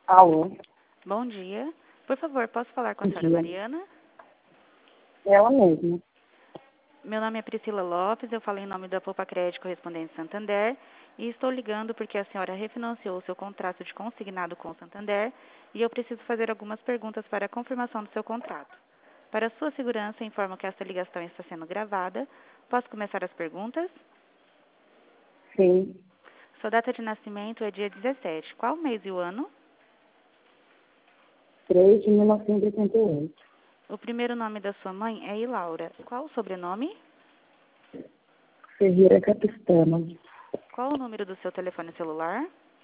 Alô, Bom dia. Por favor, posso falar com a bom senhora dia. Mariana? Ela mesma. Meu nome é Priscila Lopes, eu falo em nome da Poupa Crédito Correspondente Santander e estou ligando porque a senhora refinanciou o seu contrato de consignado com o Santander e eu preciso fazer algumas perguntas para a confirmação do seu contrato. Para sua segurança, informo que esta ligação está sendo gravada. Posso começar as perguntas? Sim, Sua data de nascimento é dia 17. Qual o mês e o ano? 3 de 1988. O primeiro nome da sua mãe é Ilaura. Qual o sobrenome? Ferreira Capistana. Qual o número do seu telefone celular?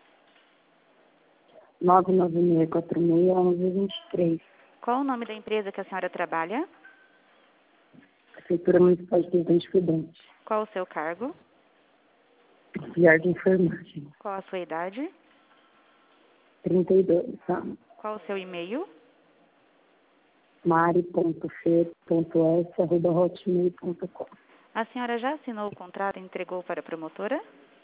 996461123. Qual o nome da empresa que a senhora trabalha? Prefeitura Municipal de Presidente Prudente. Qual o seu cargo? Auxiliar de enfermagem. Qual a sua idade? 32 anos. Qual o seu e-mail? mari.f.s@hotmail.com. A senhora já assinou o contrato e entregou para a promotora?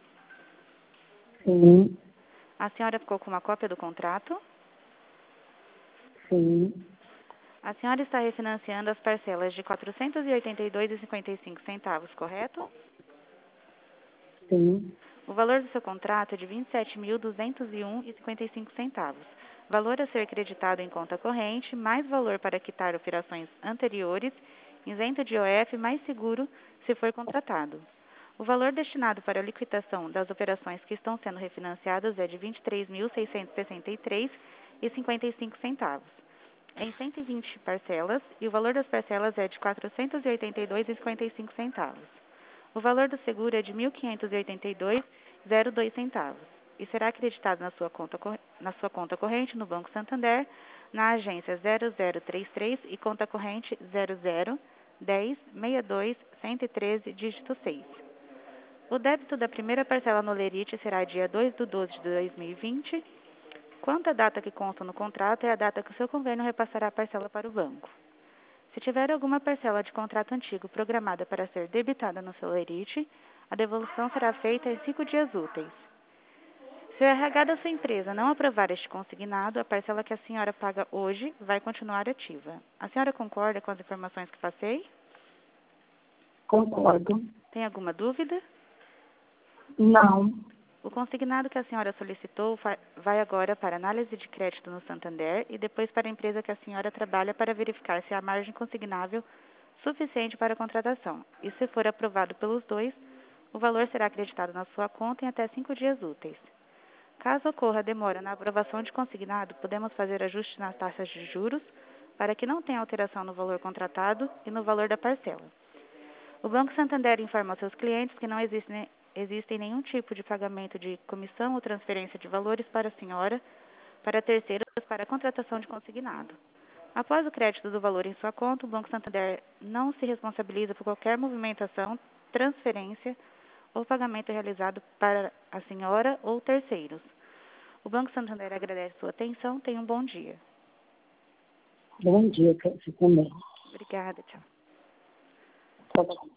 Sim, A senhora ficou com uma cópia do contrato? sim, A senhora está refinanciando as parcelas de R$ 482,55, correto? sim, O valor do seu contrato é de R$ 27.201,55. Valor a ser creditado em conta corrente, mais valor para quitar operações anteriores, isento de IOF, mais seguro se for contratado. O valor destinado para a liquidação das operações que estão sendo refinanciadas é de R$ 23.663,55. Em 120 parcelas, e o valor das parcelas é de R$ 482,55. O valor do seguro é de R$ 1.582,02 e será acreditado na sua conta corrente no Banco Santander, na agência 0033 e conta corrente 001062-113, dígito 6. O débito da primeira parcela no Lerite será dia 2/12/2020. Quanto à data que consta no contrato, é a data que o seu convênio repassará a parcela para o banco. Se tiver alguma parcela de contrato antigo programada para ser debitada no seu Lerite, a devolução será feita em 5 dias úteis. Se o RH da sua empresa não aprovar este consignado, a parcela que a senhora paga hoje vai continuar ativa. A senhora concorda com as informações que passei? concordo. Tem alguma dúvida? Não, O consignado que a senhora solicitou vai agora para análise de crédito no Santander e depois para a empresa que a senhora trabalha para verificar se há margem consignável suficiente para a contratação. E se for aprovado pelos dois, o valor será acreditado na sua conta em até 5 dias úteis. Caso ocorra demora na aprovação de consignado, podemos fazer ajustes nas taxas de juros para que não tenha alteração no valor contratado e no valor da parcela. O Banco Santander informa aos seus clientes que não existe nenhum tipo de pagamento de comissão ou transferência de valores para a senhora, para terceiros, para a contratação de consignado. Após o crédito do valor em sua conta, o Banco Santander não se responsabiliza por qualquer movimentação, transferência ou pagamento realizado para a senhora ou terceiros. O Banco Santander agradece sua atenção. Tenha um bom dia. bom dia para você também. Obrigada, tchau. Tchau, tchau.